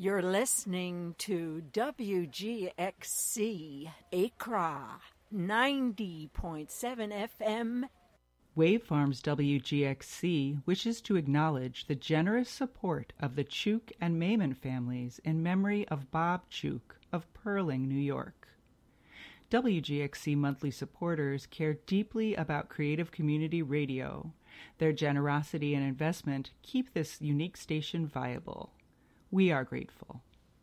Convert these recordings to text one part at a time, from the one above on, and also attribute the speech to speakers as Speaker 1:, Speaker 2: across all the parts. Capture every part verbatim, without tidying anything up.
Speaker 1: You're listening to W G X C Accra, ninety point seven F M.
Speaker 2: Waveforms W G X C wishes to acknowledge the generous support of the Chuk and Maiman families in memory of Bob Chuk of Purling, New York. W G X C monthly supporters care deeply about creative community radio. Their generosity and investment keep this unique station viable. We are grateful.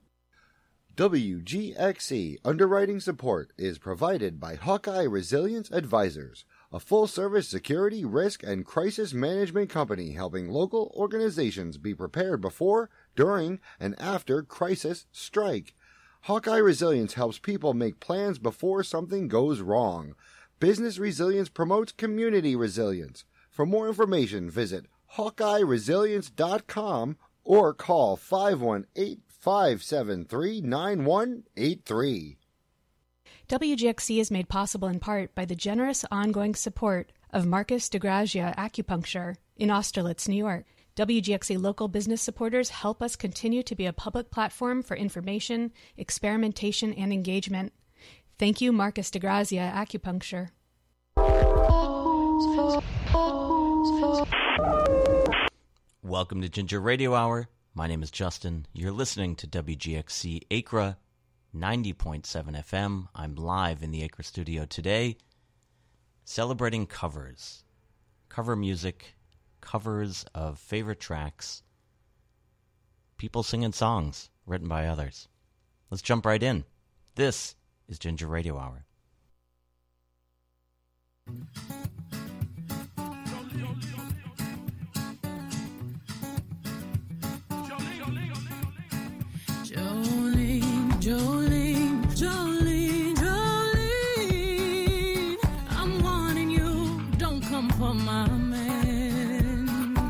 Speaker 3: W G X C underwriting support is provided by Hawkeye Resilience Advisors, a full-service security, risk, and crisis management company helping local organizations be prepared before, during, and after crisis strike. Hawkeye Resilience helps people make plans before something goes wrong. Business resilience promotes community resilience. For more information, visit hawkeye resilience dot com or call five one eight, five seven three, nine one eight three.
Speaker 4: W G X C is made possible in part by the generous ongoing support of Marcus DeGrazia Acupuncture in Austerlitz, New York. W G X C local business supporters help us continue to be a public platform for information, experimentation, and engagement. Thank you, Marcus DeGrazia Acupuncture.
Speaker 5: Welcome to Ginger Radio Hour. My name is Justin. You're listening to W G X C Accra, ninety point seven F M. I'm live in the Accra studio today, celebrating covers. Cover music, covers of favorite tracks, people singing songs written by others. Let's jump right in. This is Ginger Radio Hour.
Speaker 6: Jolene, Jolene, Jolene, Jolene, I'm wanting you, don't come for my man.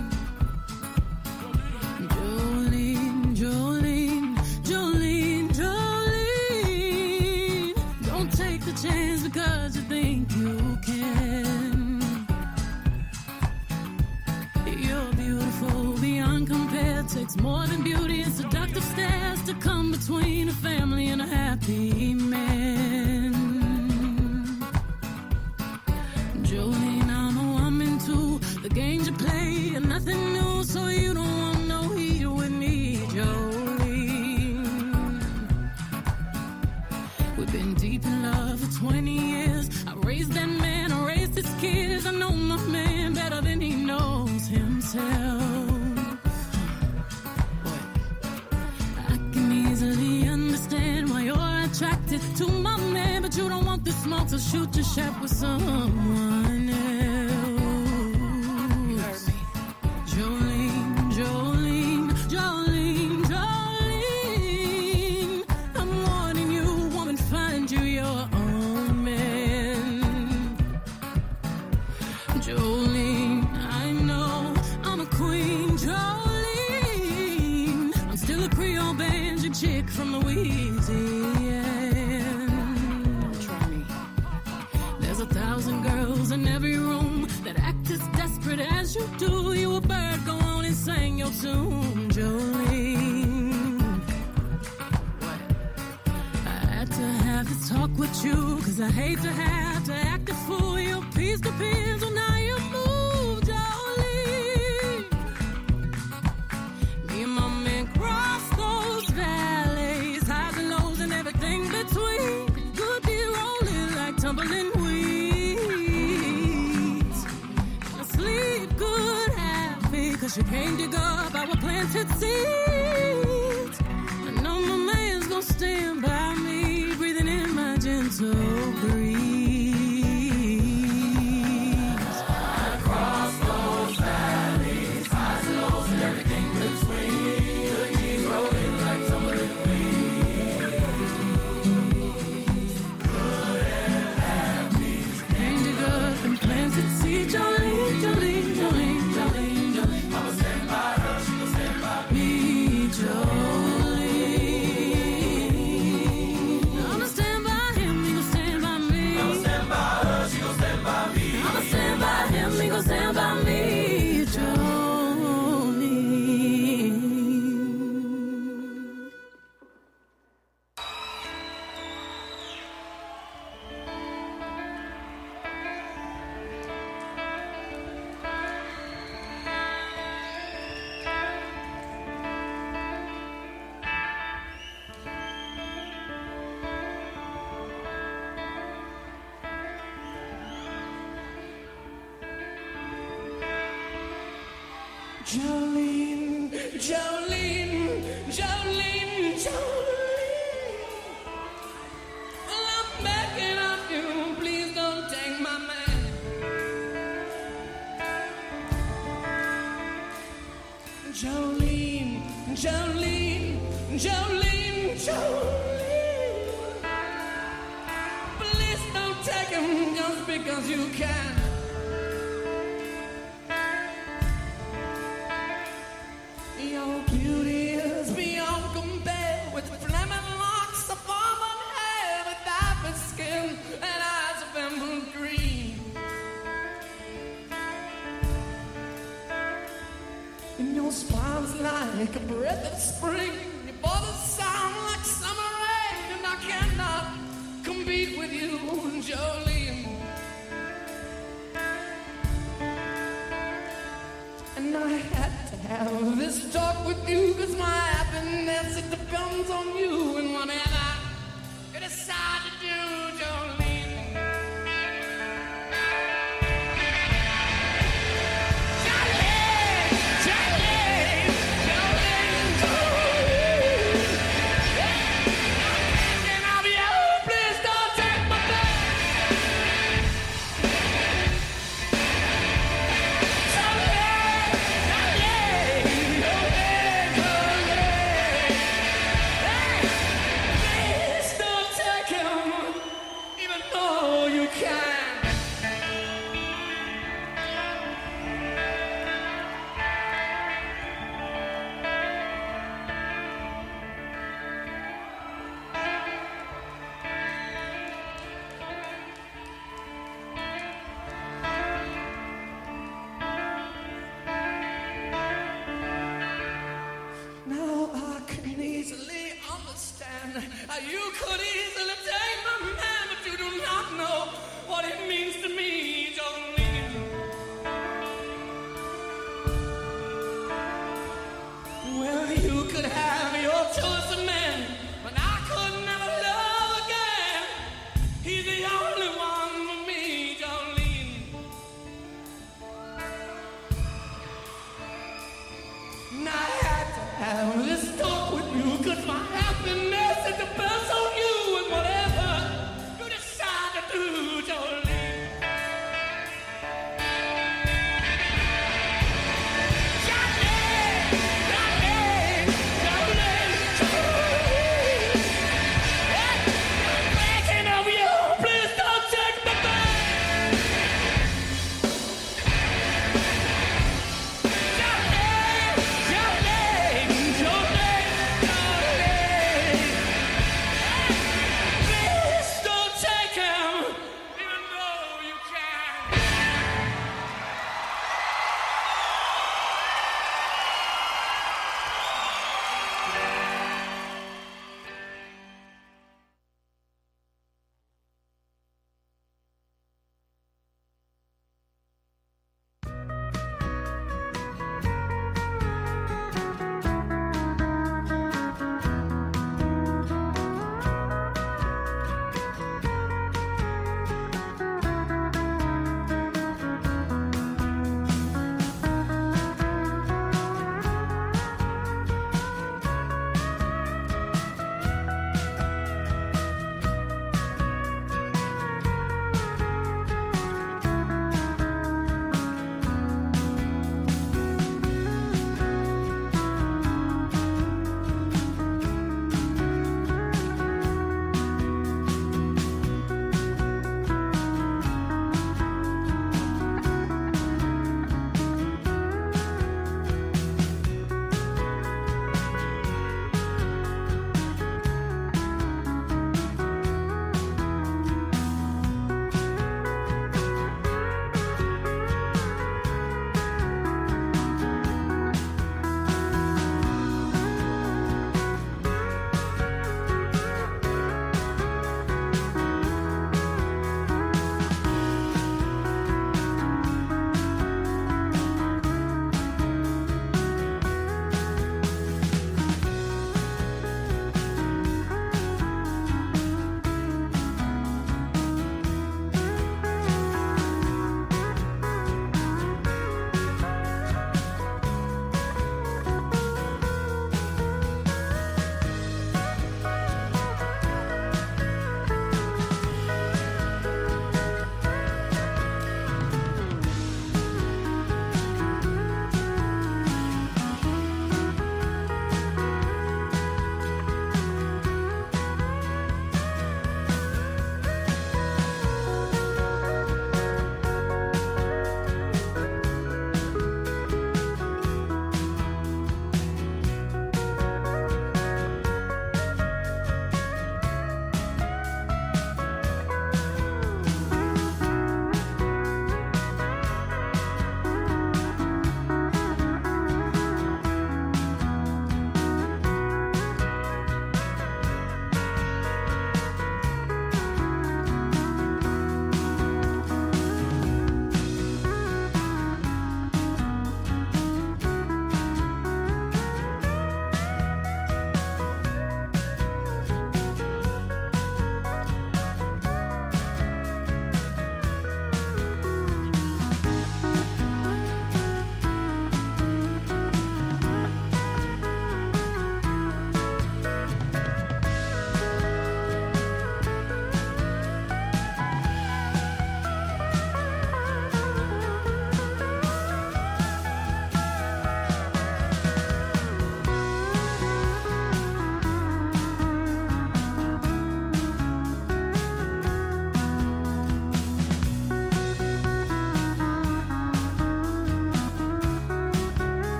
Speaker 6: Jolene, Jolene, Jolene, Jolene, don't take the chance because you think you can. You're beautiful beyond compare, takes more than beauty and seductive stairs to come between a family and a happy man. Jolene, I know I'm into the games you play and nothing new, so you don't want no heat with me, Jolene. We've been deep in love for twenty years. I raised that man, I raised his kids. I know my man better than he knows himself. Attracted to my man, but you don't want the smoke, so shoot your shot with someone else. You heard me. Jolene, Jolene, Jolene, Jolene, I'm warning you, woman, find you your own man. Jolene, I know I'm a queen, Jolene, I'm still a Creole banjo chick from Louisiana. There's a thousand girls in every room that act as desperate as you do. You a bird, go on and sing your tune, Jolene. What? I had to have to talk with you, cause I hate to have to act a fool. Your peace depends on how you move, Jolene. Me and my man cross those valleys, highs and lows and everything between. Good be rolling like tumbling weeds. I sleep good, happy, cause you came to dig up our planted seeds. I know my man's gonna stand by me, breathing in my gentle breeze. Jolene, Jolene, Jolene, Jolene. Well, I'm begging of you, please don't take my man. Jolene, Jolene, Jolene, Jolene. Please don't take him just because you can. Your beauty is beyond compare, with flaming locks of auburn hair, with diamond skin and eyes of emerald green. And your smile's like a breath of spring, your body sound like summer rain, and I cannot compete with you, Jolene. And I had to have this talk with you, cause my happiness, it depends on you, and whatever you decide to do, Jolene. Jolene, Jolene, Jolene, Jolene. I'm thinking of you, please don't take my place. Jolene, Jolene, Jolene.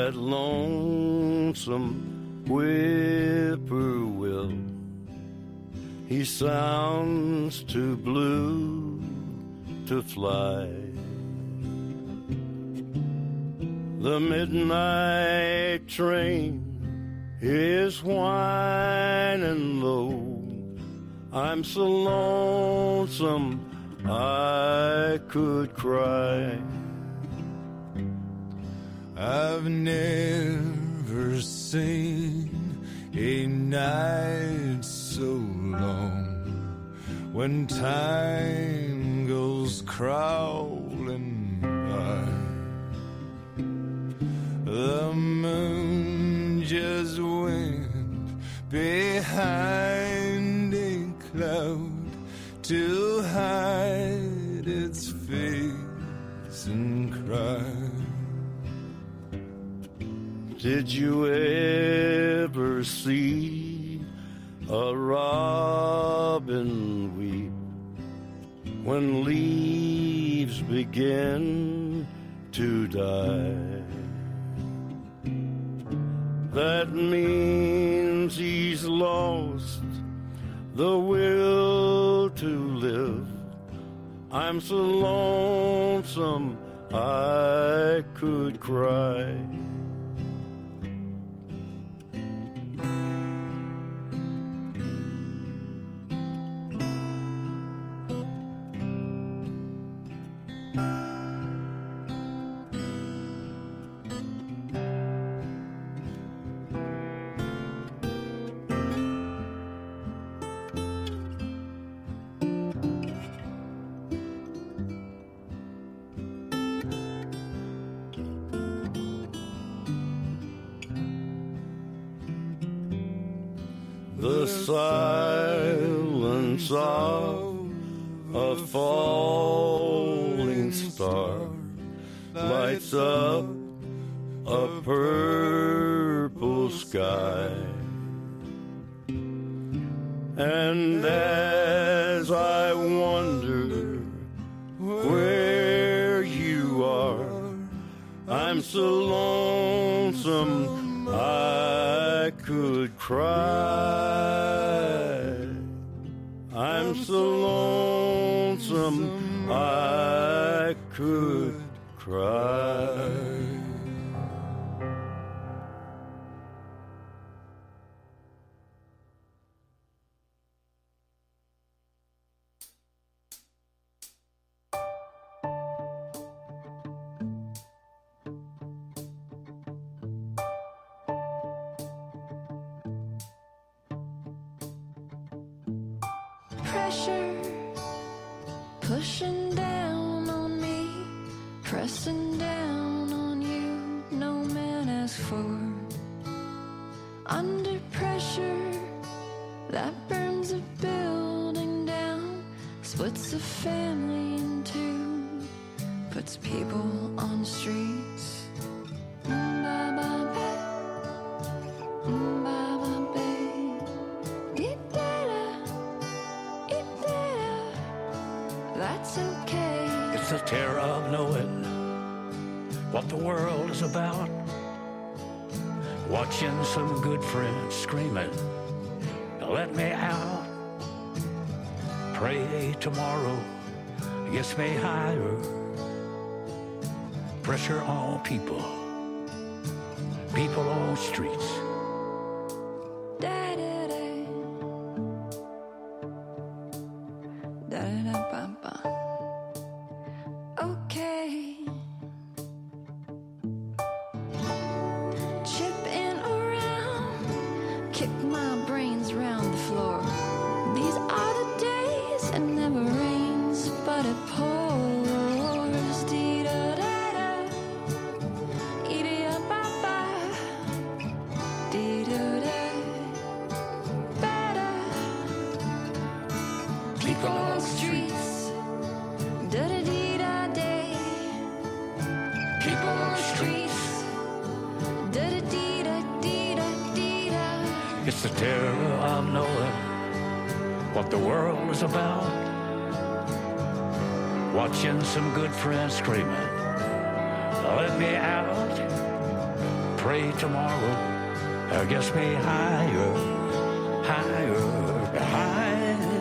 Speaker 7: that lonesome whippoorwill. He sounds too blue to fly. The midnight train is whining low. I'm so lonesome I could cry.
Speaker 8: I've never seen a night so long when time goes crawling by. The moon just went behind a cloud to hide its face and cry.
Speaker 7: Did you ever see a robin weep when leaves begin to die? That means he's lost the will to live. I'm so lonesome I could cry. The silence of a falling star lights up a purple sky. And as I wonder where you are, I'm so lonesome I could cry. I'm so lonesome I could cry.
Speaker 9: Pressure pushing down on me, pressing down on you, no man asked for. Under pressure that burns a building down, splits a family in two, puts people on streets. That's okay.
Speaker 10: It's the terror of knowing what the world is about. Watching some good friends screaming, let me out. Pray tomorrow gets me higher. Pressure on people, people on streets. It's the terror of knowing what the world is about. Watching some good friends screaming, let me out. pray tomorrow uh, gets me higher, higher, higher.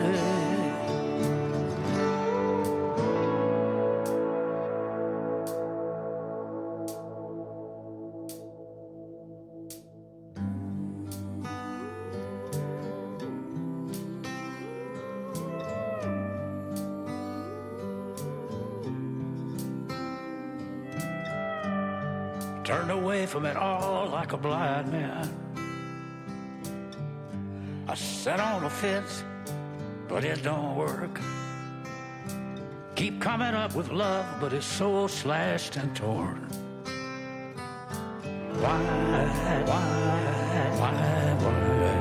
Speaker 10: Turned away from it all like a blind man. I sat on a fence, but it don't work. Keep coming up with love, but it's so slashed and torn. Why, why, why, why?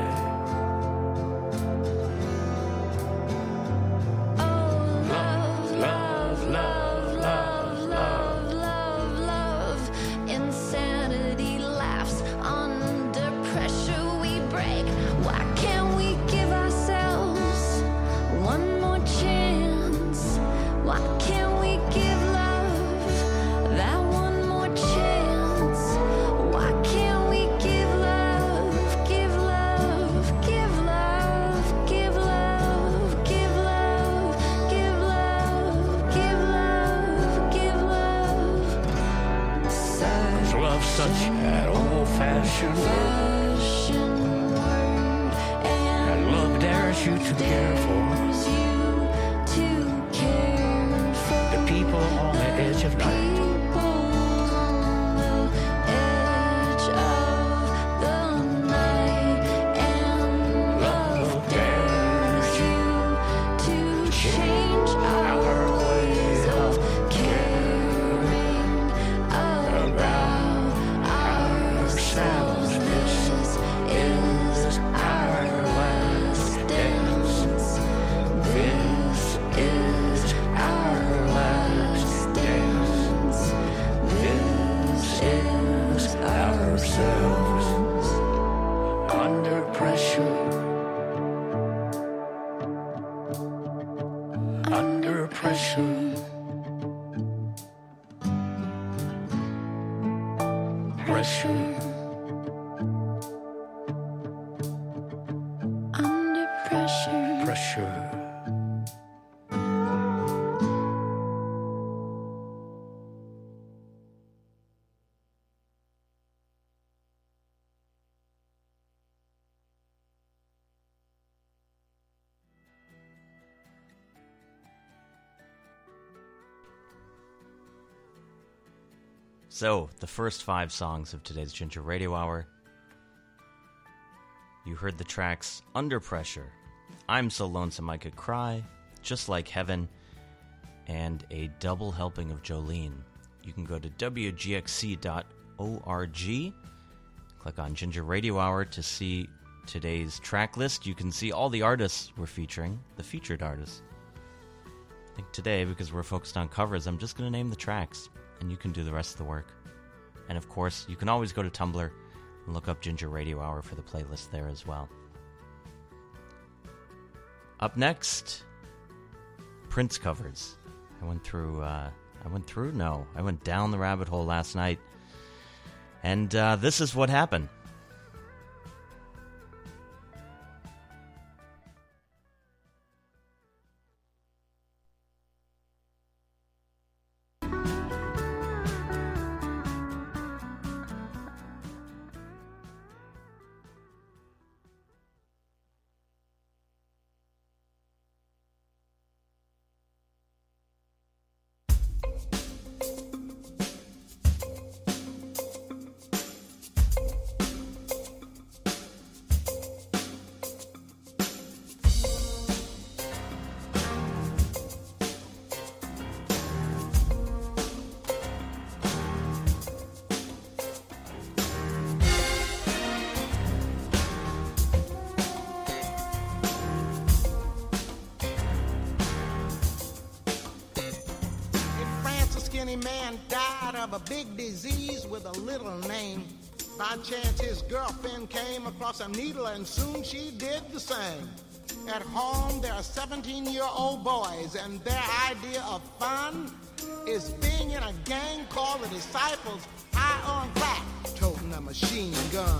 Speaker 5: So, the first five songs of today's Ginger Radio Hour. You heard the tracks Under Pressure, I'm So Lonesome I Could Cry, Just Like Heaven, and a double helping of Jolene. You can go to W G X C dot org, click on Ginger Radio Hour to see today's track list. You can see all the artists we're featuring, the featured artists. I think today, because we're focused on covers, I'm just going to name the tracks, and you can do the rest of the work. And of course, you can always go to Tumblr and look up Ginger Radio Hour for the playlist there as well. Up next, Prince covers. I went through, uh, I went through? No, I went down the rabbit hole last night. And uh, this is what happened.
Speaker 11: Man died of a big disease with a little name. By chance his girlfriend came across a needle and soon she did the same. At home there are seventeen-year-old boys and their idea of fun is being in a gang called the Disciples High on Crack. Toting fighting a machine gun.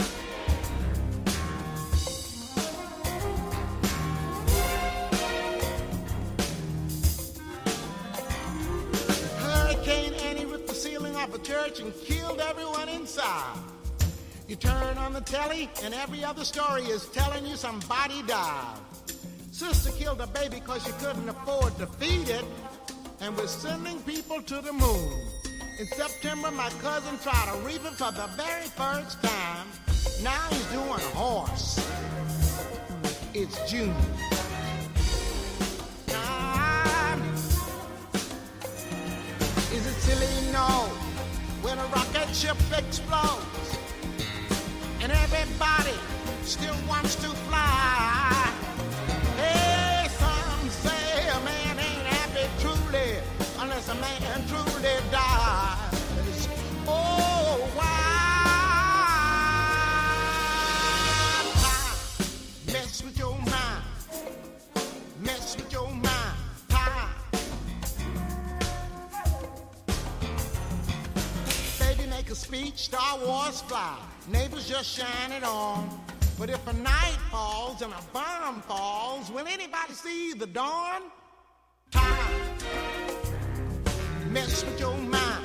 Speaker 11: Hurricane Annie ripped the ceiling off a church and killed everyone inside. You turn on the telly and every other story is telling you somebody died. Sister killed a baby because she couldn't afford to feed it, and we're sending people to the moon. In September, my cousin tried a reaper for the very first time. Now he's doing a horse. It's June. Time. Is it silly? No. When a rocket ship explodes and everybody still wants to fly. Hey, some say a man ain't happy truly unless a man truly dies. Oh, why mess with your mind? Mess with your mind. Time. Baby, make a speech, Star Wars fly. Neighbors just shine it on. But if a night falls and a bomb falls, will anybody see the dawn? Time. Mess with your mind.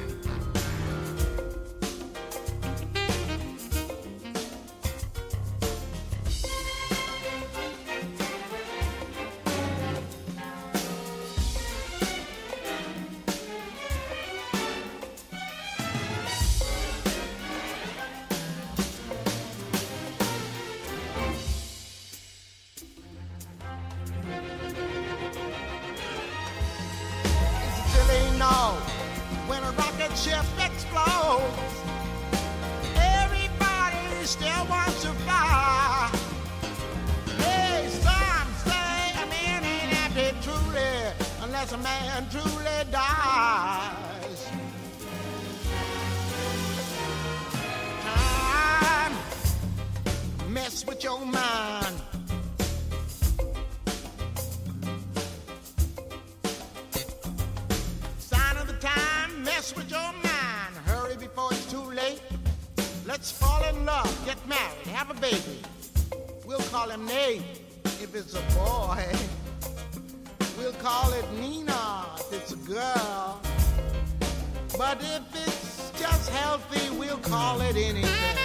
Speaker 11: When a rocket ship explodes, everybody still wants to fly. Hey, some say a man ain't happy truly unless a man truly dies. Time. Mess with your mind. Mess with your mind. Hurry before it's too late. Let's fall in love, get married, have a baby. We'll call him Nate if it's a boy. We'll call it Nina if it's a girl. But if it's just healthy, we'll call it anything.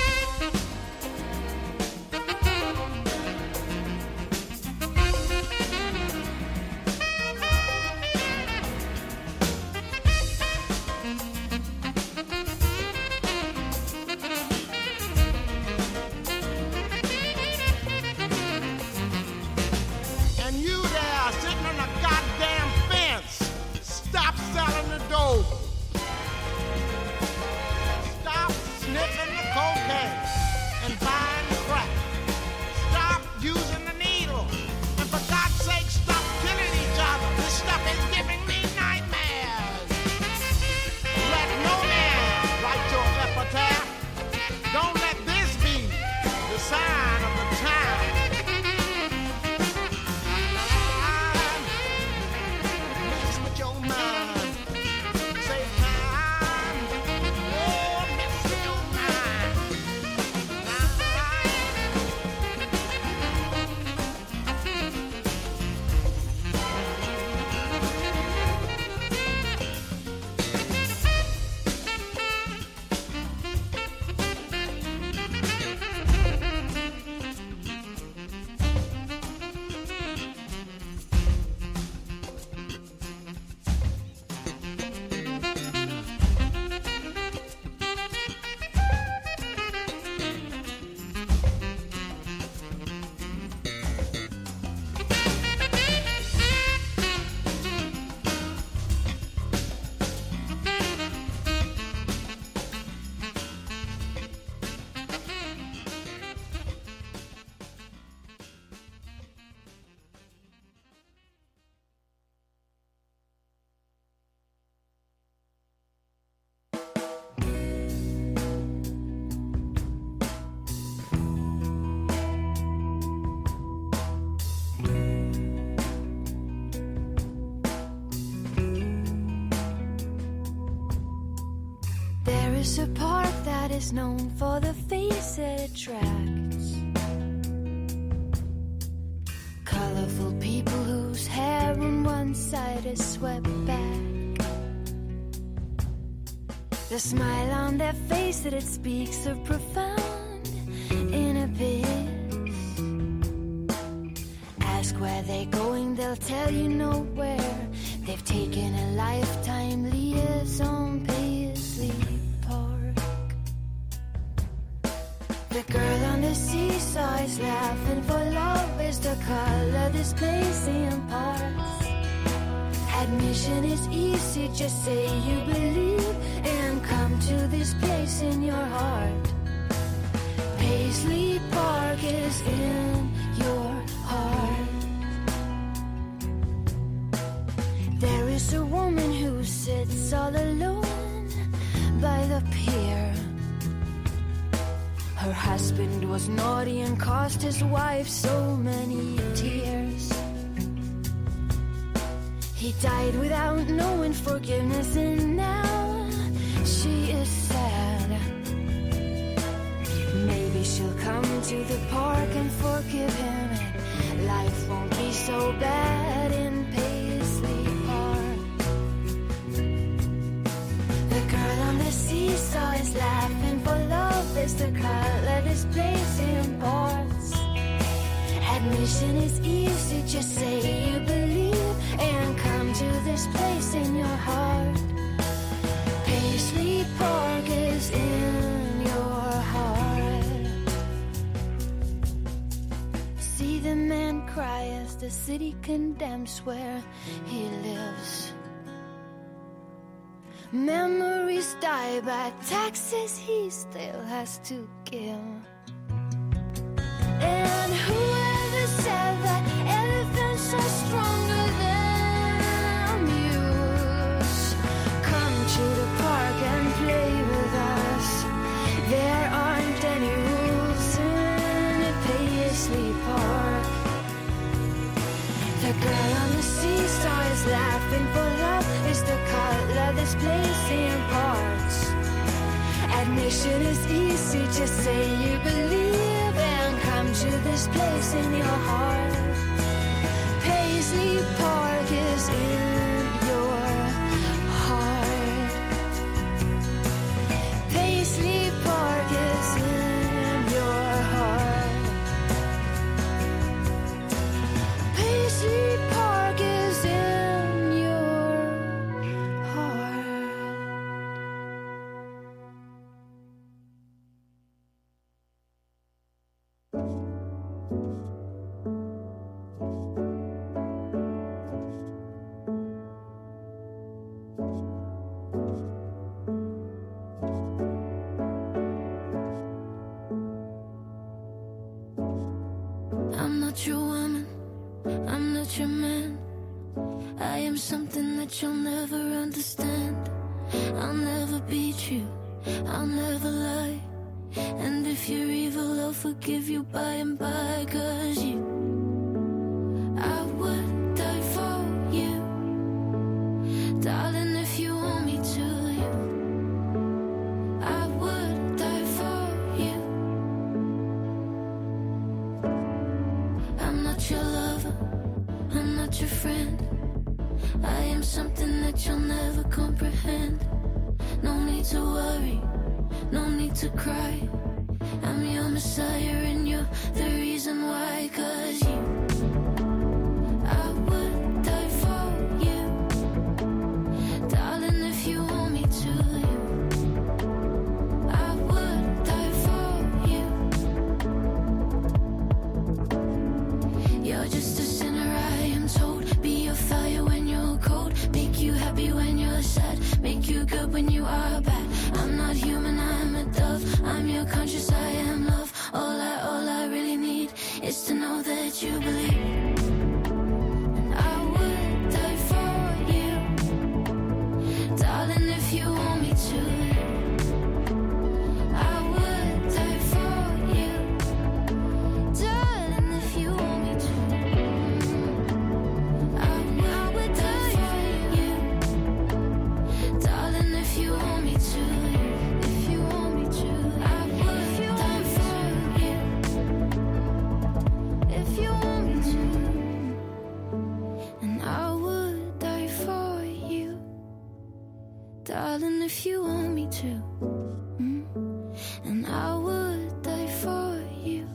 Speaker 11: Stop sniffing the cocaine and buying crack. Stop using the needle. And for God's sake, stop killing each other. This stuff is giving me nightmares. Let no man write your epitaph. Don't let this be the sign of the time. Mess with your mind.
Speaker 9: There's a part that spot is known for the face it attracts. Colorful people whose hair on one side is swept back. The smile on their face that it speaks of profound inner peace. Ask where they're going, they'll tell you nowhere. They've taken a lifetime liaison Paisley Park. The girl on the seesaw is laughing, for love is the color this place imparts. Admission is easy, just say you believe and come to this place in your heart. Paisley Park is in your heart. There is a woman who sits all alone by the pier. Her husband was naughty and cost his wife so many tears. He died without knowing forgiveness, and now she is sad. Maybe she'll come to the park and forgive him, and life won't be so bad in Paisley Park. The girl on the seesaw is laughing, for love is the color this place imparts. Admission is easy, just say you believe and come to this place in your heart. Paisley Park is in your heart. See the man cry as the city condemns where he lives. Memories die by taxes he still has to give. And whoever said that elephants are stronger than mules, come to the park and play with us. There aren't any rules in a Paisley Park. The girl on the seesaw is laughing, for love is the color this place imparts. Admission is easy, just say you believe and come to this place in your heart. Paisley Park is in your heart. Paisley Park is in your heart. Paisley Park is in your heart. I'm not your woman, I'm not your man. I am something that you'll never understand. I'll never beat you, I'll never lie. And if you're evil, I'll forgive you by and by. Cause you, I would die for you, darling, if you want me to. You, I would die for you. I'm not your lover, I'm not your friend. I am something that you'll never comprehend. No need to worry, no need to cry. I'm your messiah and you're the reason why. Cause you, I would die for you, darling, if you want me to. You, I would die for you. You're just a sinner, I am told. Be your fire when you're cold, make you happy when you're sad, make you good when you are bad. I'm not human, I'm a dove, I'm your conscience, I am love. All I, all I really need is to know that you believe. And I would die for you, darling, if you want me to. I would die for you, darling, if you want me to. I would die for you, darling, if you want me to. If you want me to. if you want me to, mm, and I would die for you.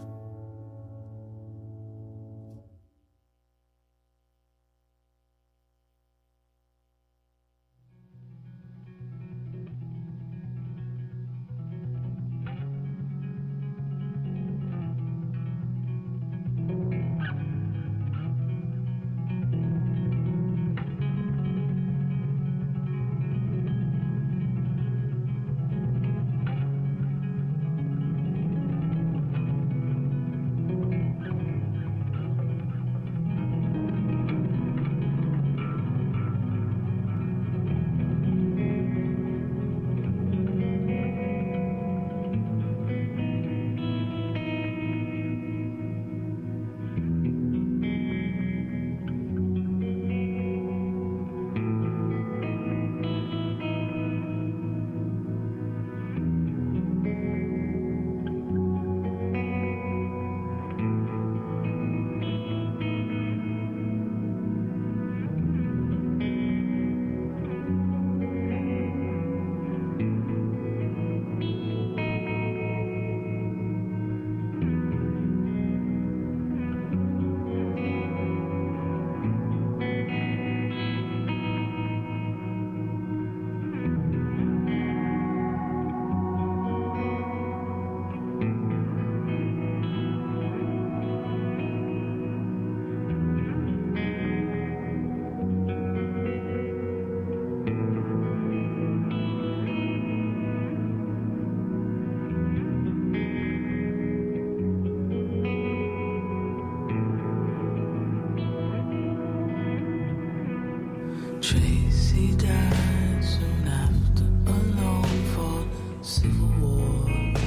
Speaker 6: Tracy died soon after a long-fought civil war.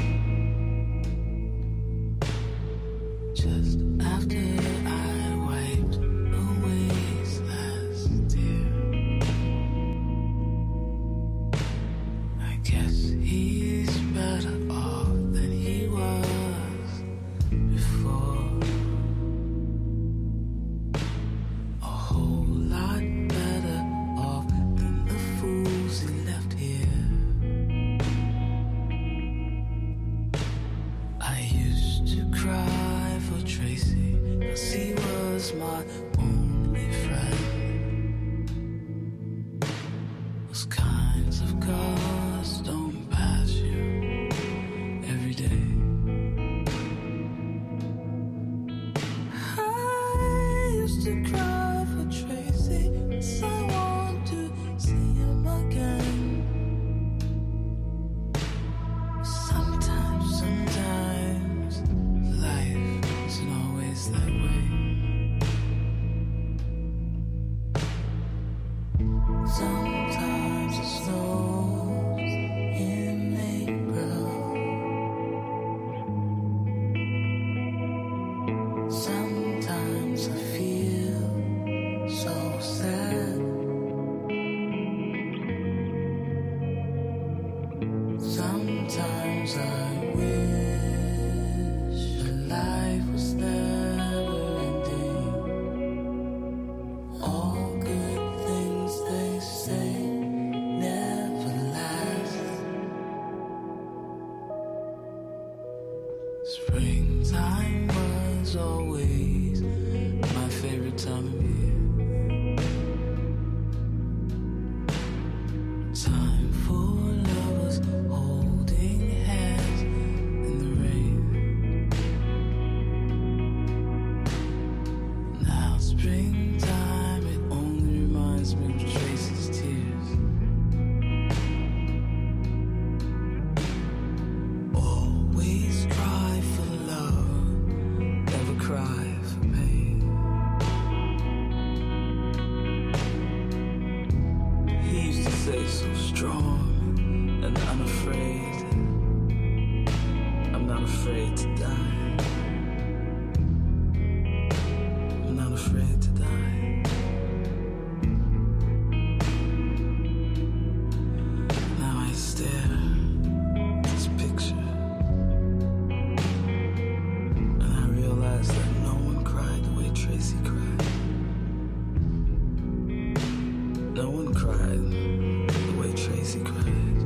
Speaker 6: Just after I wiped away his last tear. I guess he's better off than he was before. A whole lot better off than the fools he left here. I used to cry for Tracy, 'cause he was my only friend. Those kinds of cars don't pass you every day. I used to cry for Tracy, 'cause I want to see him again. Sometimes, sometimes life isn't always that way. Sometimes it snows in April. Sometimes I feel so sad. Sometimes I wish that life was never ending. All good things they say never last. Springtime was always my favorite time of year. Time for lovers holding hands in the rain. Now springtime, it only reminds me of Tracy's tears. Always cry for love, never cry for pain. He used to say so strong and unafraid. I'm not afraid to die. I'm not afraid to die. Now I stare at this picture and I realize that no one cried the way Tracy cried. No one cried the way Tracy cried.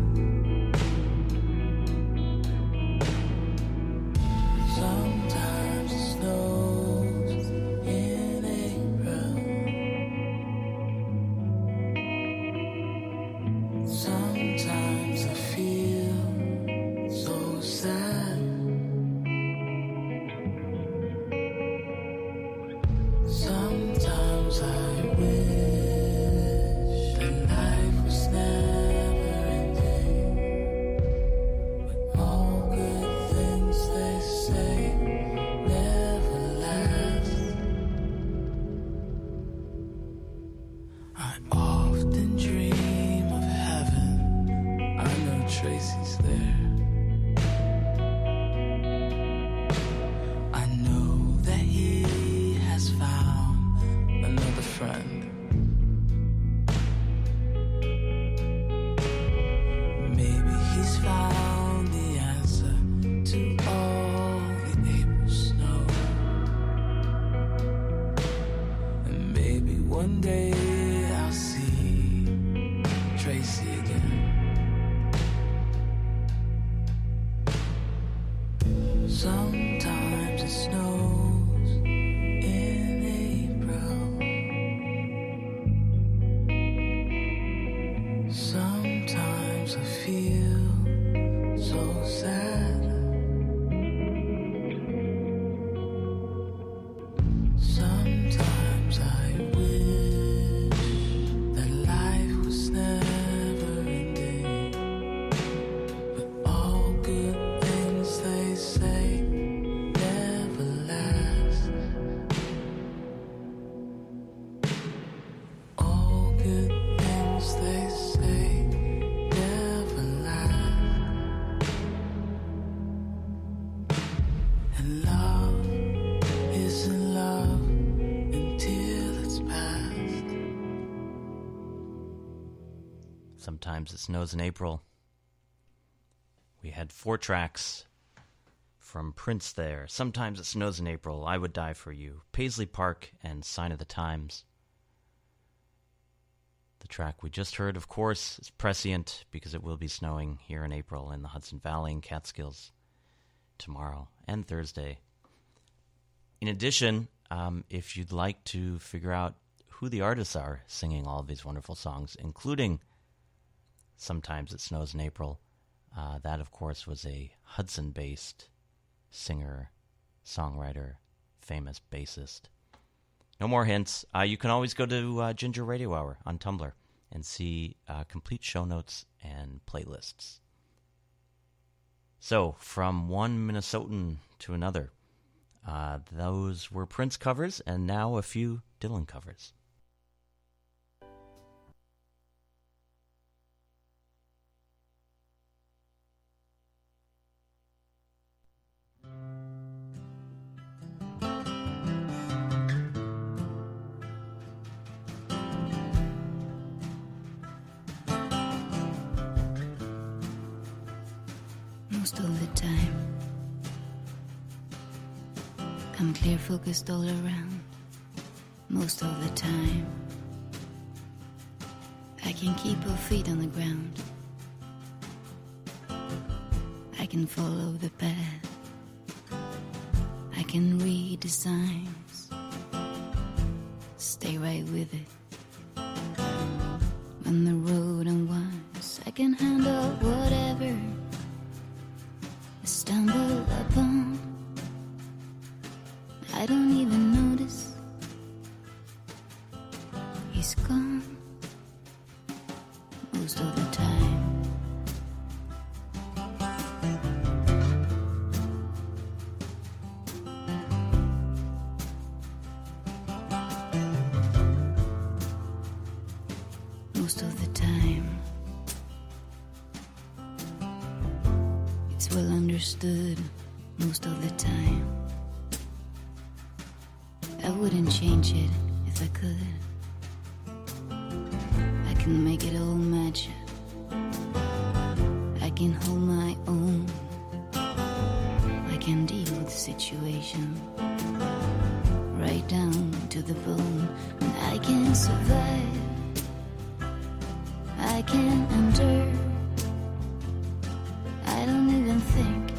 Speaker 6: Sometimes it snows in April. Sometimes I feel so sad. Sometimes I wish that life was never ending. But all good things they say never last. All good things they say never last. And love isn't love until it's past.
Speaker 5: Sometimes It Snows in April. We had four tracks from Prince there. Sometimes It Snows in April, I Would Die for You, Paisley Park, and Sign of the Times. The track we just heard, of course, is Prescient, because it will be snowing here in April in the Hudson Valley and Catskills tomorrow and Thursday. In addition, um, if you'd like to figure out who the artists are singing all of these wonderful songs, including Sometimes It Snows in April, uh, that, of course, was a Hudson-based singer, songwriter, famous bassist. No more hints. Uh, you can always go to uh, Ginger Radio Hour on Tumblr and see uh, complete show notes and playlists. So, from one Minnesotan to another, uh, those were Prince covers, and now a few Dylan covers.
Speaker 12: Most of the time, I'm clear focused all around. Most of the time, I can keep both feet on the ground. I can follow the path. I can read the signs. Stay right with it. When the road unwinds, I can handle whatever I stumble upon. I don't even notice he's gone most of the time. Most of the time, it's well understood. Most of the time, I wouldn't change it if I could. I can make it all match up. I can hold my own. I can deal with the situation right down to the bone. And I can survive. I can endure. I don't even think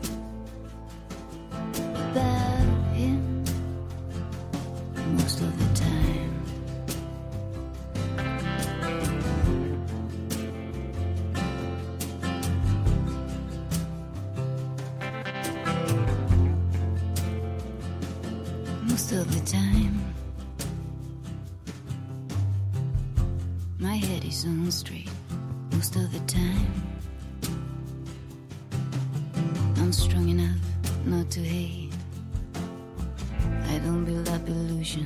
Speaker 12: about him most of the time. Most of the time, my head is on straight. Most of the time, I'm strong enough not to hate. I don't build up illusion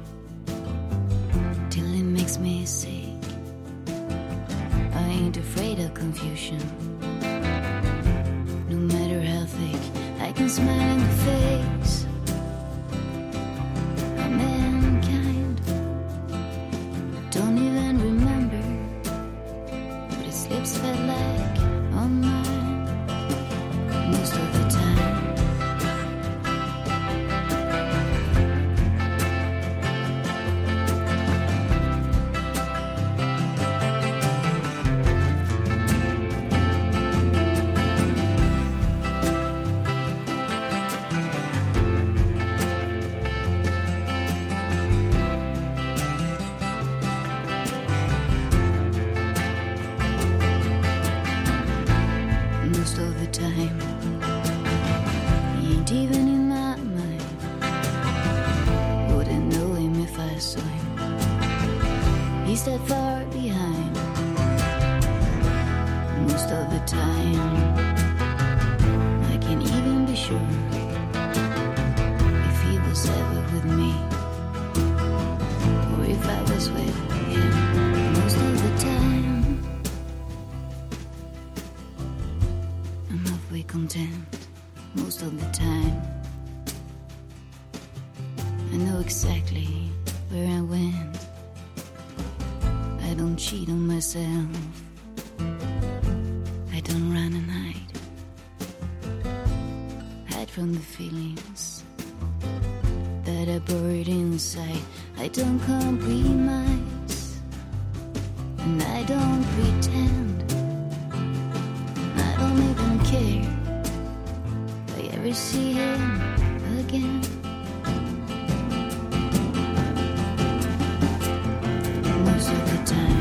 Speaker 12: till it makes me sick. I ain't afraid of confusion. No matter how thick, I can smile in the face of mankind. Don't even remember what his lips felt like on mine most of the time. And even in my mind, wouldn't know him if I saw him. He's that far behind most of the time. I can't even be sure if he was ever with me, or if I was with him most of the time. I'm halfway content most of the time. I know exactly where I went. I don't cheat on myself. I don't run and hide. Hide from the feelings that are buried inside. I don't compromise, and I don't pretend. I don't even care if I ever see him again. Most of the time.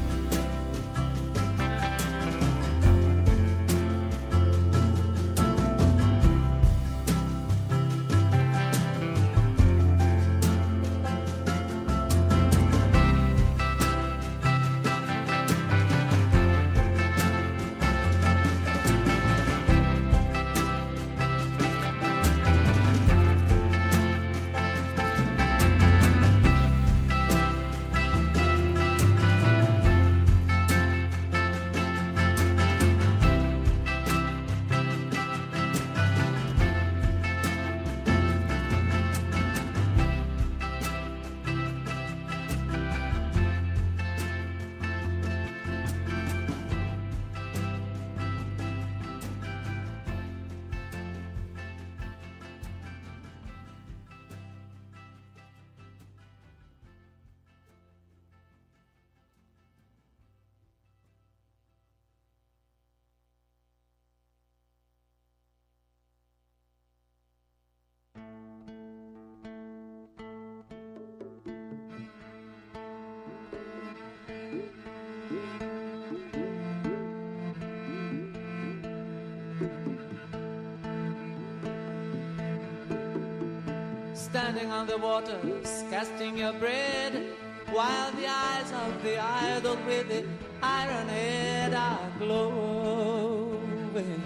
Speaker 13: Standing on the waters, casting your bread, while the eyes of the idol with the iron head are glowing.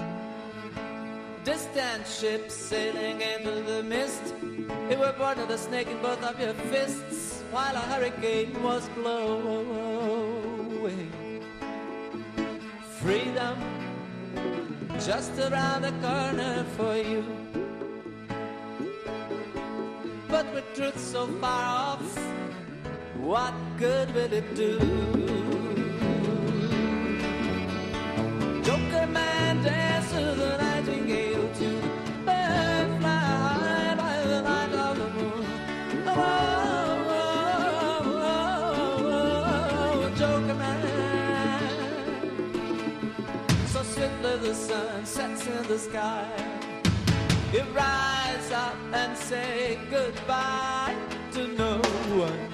Speaker 13: Distant ships sailing into the mist, it were born of the snake in both of your fists, while a hurricane was blowing. Freedom just around the corner for you. But with truth so far off, what good will it do? Joker man dance to the nightingale tune, bird fly high by the light of the moon. Oh, oh, oh, oh, oh, Joker man. So swiftly the sun sets in the sky, you rise up and say goodbye to no one.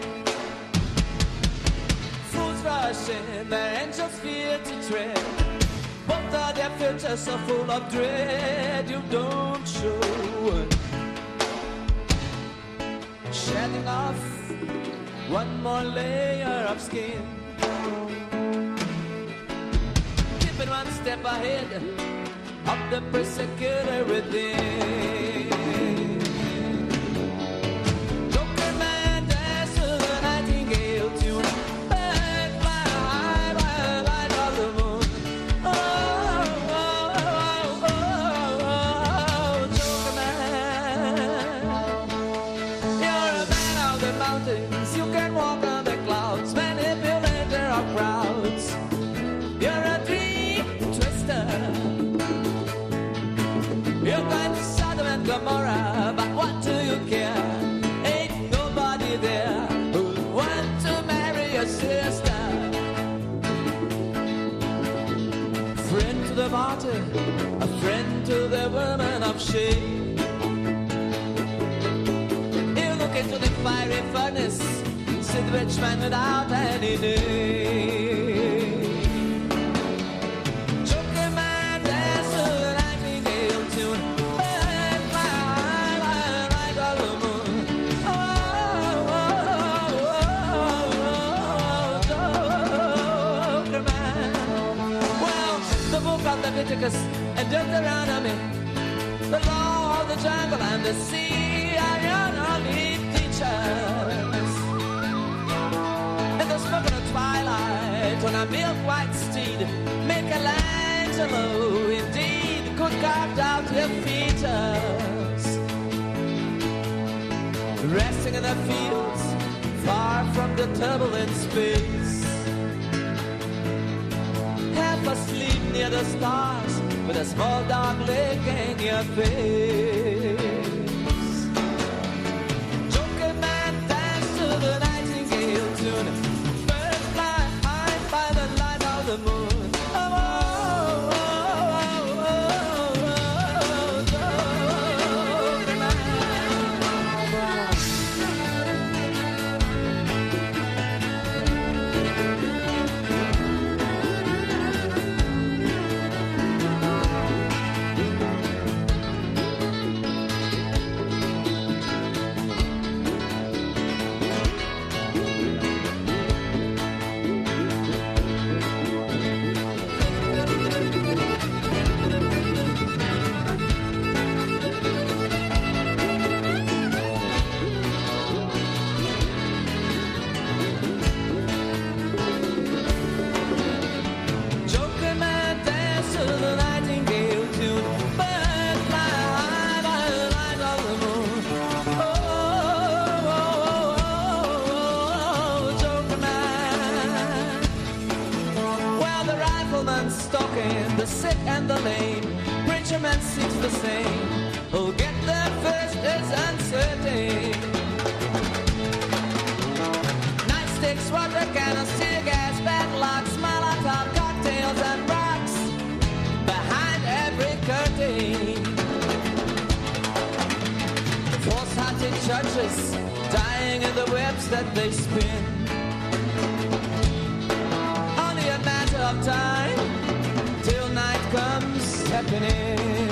Speaker 13: Fools rush in, their angels fear to tread. Both of their futures so full of dread, you don't show one. Shedding off one more layer of skin, keeping one step ahead of the persecutor within. Joker man dance to the nightingale tune, bird fly high by the light of the moon. Oh, oh, oh, oh, oh, Joker man. You're a man of the mountains, you can walk on the clouds, manipulator of crowds. You're a dream twister. You're going to Sodom and Gomorrah, but what do you care? Ain't nobody there who'd want to marry your sister. Friend to the martyr, a friend to the woman of shame. You look into the fiery furnace, see the rich man without any name. Joker man dance to the nightingale tune. Leviticus and Deuteronomy, the law of the jungle and the sea are your only teachers. In the smoke of the twilight on a milk-white steed, Michelangelo indeed could carve out your features. Resting in the fields, far from the turbulent space, half asleep near the stars, with a small dark lake in your face. Joker man dance to the nightingale tune, birds fly high by the light of the moon. Oh, oh, oh, oh, oh, oh, Joker man. Joker man dance to the nightingale tune, birds fly high by the light of the moon. Oh, oh, oh, oh, Joker man. Well, the rifleman stalking the sick and the lame, preacher man seeks the same. Who'll get there first is uncertain. Nightsticks, water cannons, tear gas, padlocks, Molotov cocktails and rocks behind every curtain. False-hearted judges dying in the webs that they spin. Only a matter of time till night comes stepping in.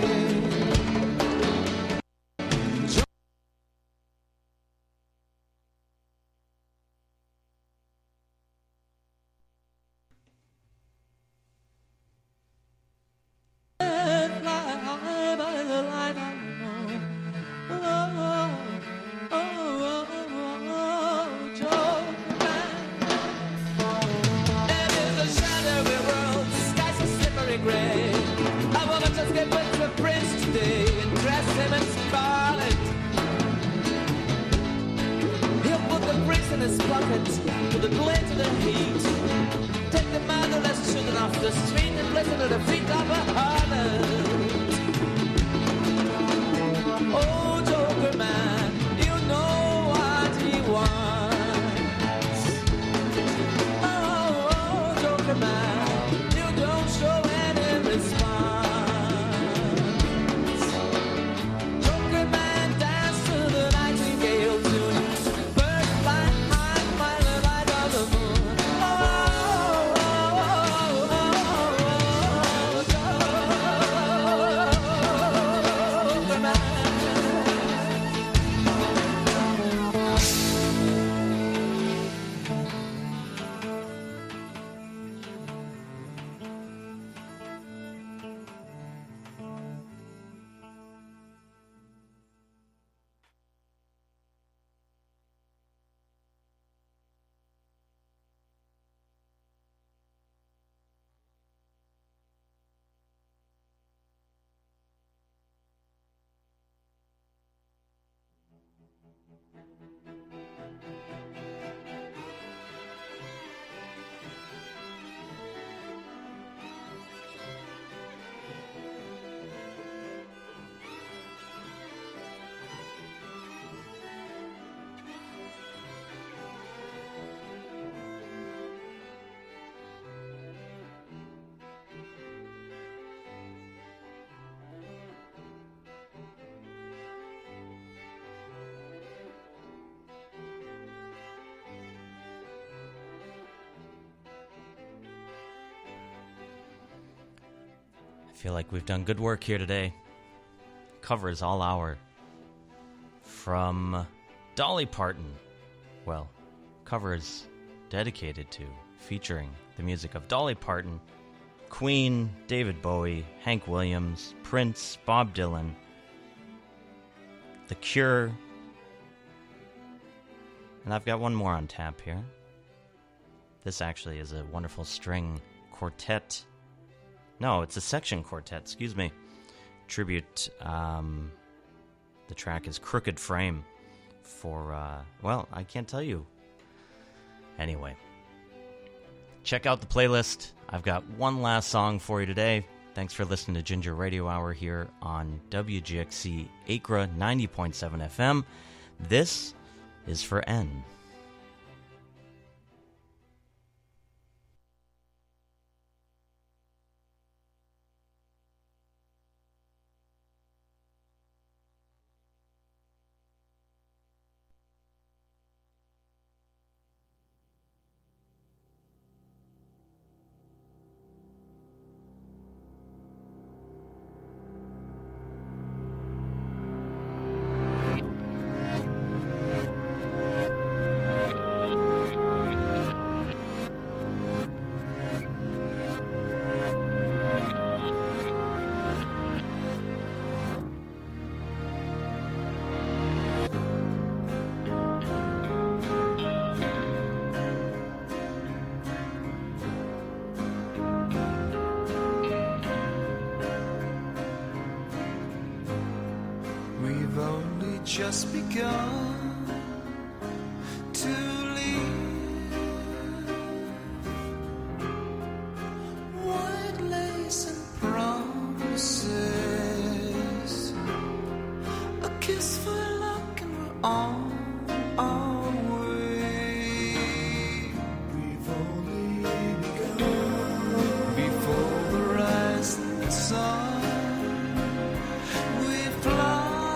Speaker 5: I feel like we've done good work here today. Covers all hour. From Dolly Parton. Well, covers dedicated to, featuring the music of Dolly Parton, Queen, David Bowie, Hank Williams, Prince, Bob Dylan, The Cure, and I've got one more on tap here. This actually is a wonderful string quartet. No, it's a section quartet, excuse me. Tribute, um, the track is Crooked Frame for, uh, well, I can't tell you. Anyway, check out the playlist. I've got one last song for you today. Thanks for listening to Ginger Radio Hour here on W G X C Acra ninety point seven F M. This is for N.
Speaker 8: Just begun to leave. White lace and promises, a kiss for luck, and we're on our way. We've only begun before the rising sun. We fly.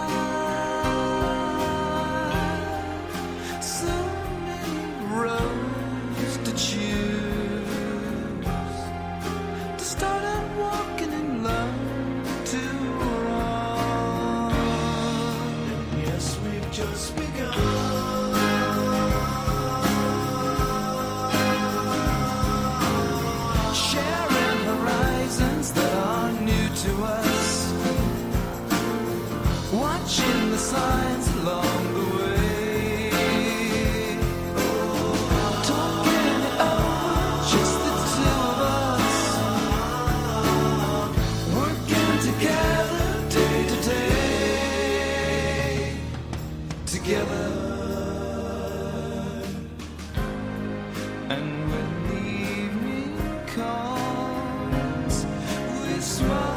Speaker 8: Watching the signs along the way, talking it over, just the two of us, working together day to day, together. And when the evening comes, we smile.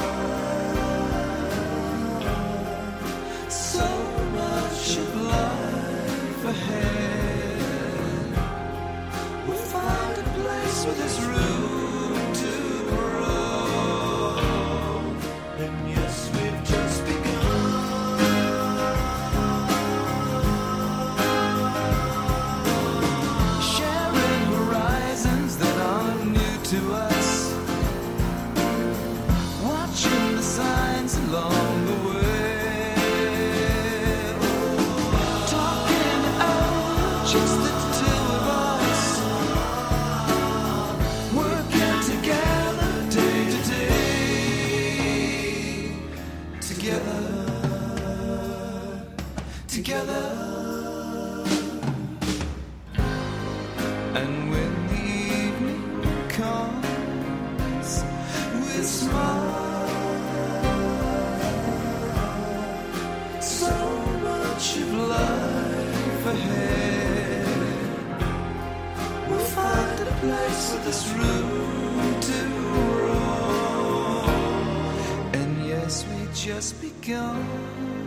Speaker 8: We'll find a place where there's room to grow. And yes, we've just begun. Sharing horizons that are new to us, watching the signs along the way. Just the two of us, working together day to day, together, together. And when the evening comes, we smile. So much of life ahead. We'll find a place with this room to grow. And yes, we just begun.